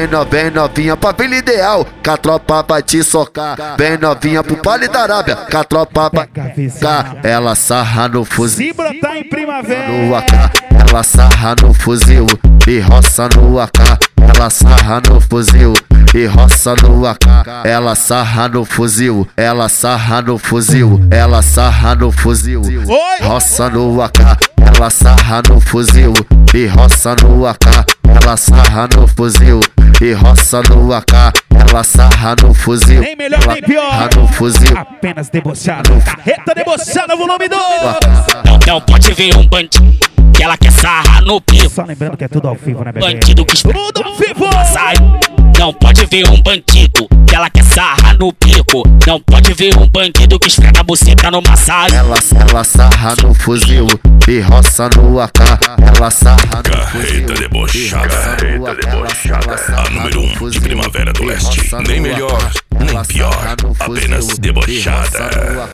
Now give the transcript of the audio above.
vem novinha pra vila ideal, que a tropa vai te socar. Vem novinha pro Vale da Arábia, que a tropa vai ficar. Ela sarra no fuzil, se brotar em primavera, no AK. Ela sarra no fuzil e roça no AK. Ela sarra no fuzil e roça no AK. Ela sarra no fuzil, ela sarra no fuzil, ela sarra no fuzil, roça no AK. Ela sarra no fuzil e roça no AK. Ela sarra no fuzil e roça no AK. Ela sarra no fuzil, nem melhor nem pior, no fuzil. apenas debochado, carreta debochada, volume 2. Não pode ver um bandido que ela quer sarrar no pico. Só lembrando que é tudo ao vivo, né, bebê? Bandido que tudo ao vivo. sai. Não pode ver um bandido que ela quer sarrar no pico. Não pode ver um bandido que esfrega a buceta no massagem. Ela sarra no fuzil e roça no AK. Ela sarra no fuzil. Carreta debochada, a número 1 de Primavera do Leste. Nem melhor, nem pior, apenas debochada.